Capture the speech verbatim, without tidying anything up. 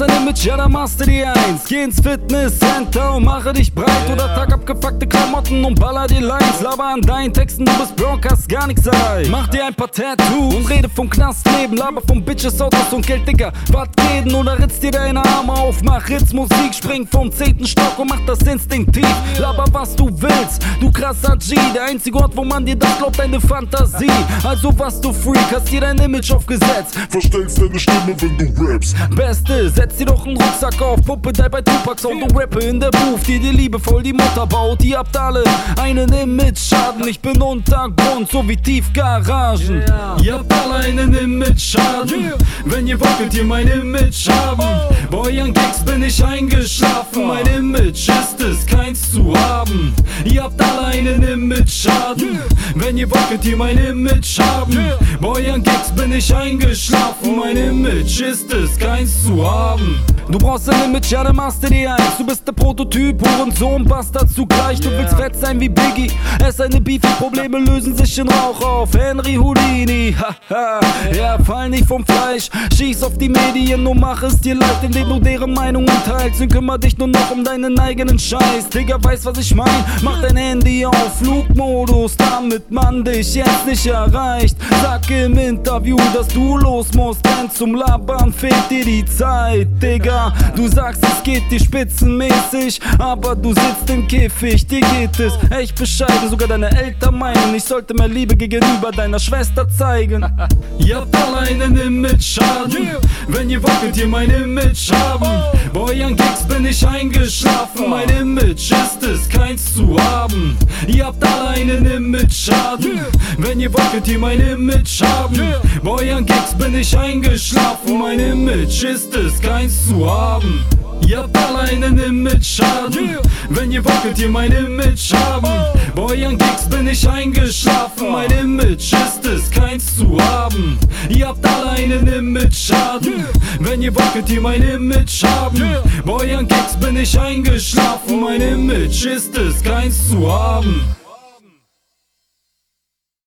brauchst ein Image, ja, da machst du die Eins. Geh ins Fitnesscenter und mache dich breit. Oder trag abgefuckte Klamotten und baller die Lines. Laber an deinen Texten, du bist broke, hast gar nichts erreicht. Mach dir ein paar Tattoos und rede vom Knastleben. Laber von Bitches, Autos und Geld, Digga. Was reden oder ritz dir deine Arme auf. Mach Ritzmusik, spring vom zehnten Stock und mach das instinktiv. Laber was du willst, du krasser G. Der einzige Ort, wo man dir das glaubt, deine Fantasie. Also was du Freak, hast dir dein Image aufgesetzt. Verstellst deine Stimme, wenn du rappst. Beste, setz dir doch einen Rucksack auf. Puppe die bei Tupac Sound und rappe in der Booth, die dir liebevoll die Mutter baut. Ihr habt alle einen Image-Schaden. Ich bin Untergrund, so wie Tiefgaragen. Ihr habt alle einen Image-Schaden. Wenn ihr wollt, könnt ihr mein Image haben. Bei euren Gigs bin ich eingeschlafen. Mein Image ist es, keins zu haben. Ihr habt alle einen Image-Schaden. Wenn ihr wollt, könnt ihr mein Image haben. Bei euren Gigs bin ich eingeschlafen. Mein Image ist es, keins zu haben. Du brauchst ein Image, ja, dann machst du die Eins. Du bist der Prototyp, Hurensohn, Bastard zugleich. Du willst fett sein wie Biggie. Es eine Beefy, Probleme lösen sich in Rauch auf. Henry Houdini, haha, ja, fall nicht vom Fleisch. Schieß auf die Medien und mach es dir leid, indem du deren Meinungen teilst. Und kümmer dich nur noch um deinen eigenen Scheiß. Digga, weiß, was ich mein? Mach dein Handy auf Flugmodus, damit man dich jetzt nicht erreicht. Sag im Interview, dass du los musst, denn zum Labern fehlt dir die Zeit, Digga. Du sagst, es geht dir spitzenmäßig, aber du sitzt im Käfig. Dir geht es echt bescheiden, sogar deine Eltern meinen, ich sollte mehr Liebe gegenüber deiner Schwester zeigen. Ihr habt alle einen Image-Schaden. Wenn ihr wollt, könnt ihr mein Image haben. Bei euren Gigs bin ich eingeschlafen. Mein Image ist es, keins zu haben. Ihr habt alle einen Image-Schaden. Wenn ihr wollt, könnt ihr mein Image haben. Bei euren Gigs bin ich eingeschlafen. Mein Image ist es, keins zu haben. Ihr habt alle einen Image-Schaden. Wenn ihr wollt, könnt ihr mein Image haben. Bei euren Gigs bin ich eingeschlafen. Mein Image ist es, keins zu haben. Ihr habt alle einen Image-Schaden. Wenn ihr wollt, könnt ihr mein Image haben. Bei euren Gigs bin ich eingeschlafen. Mein Image ist es, keins zu haben.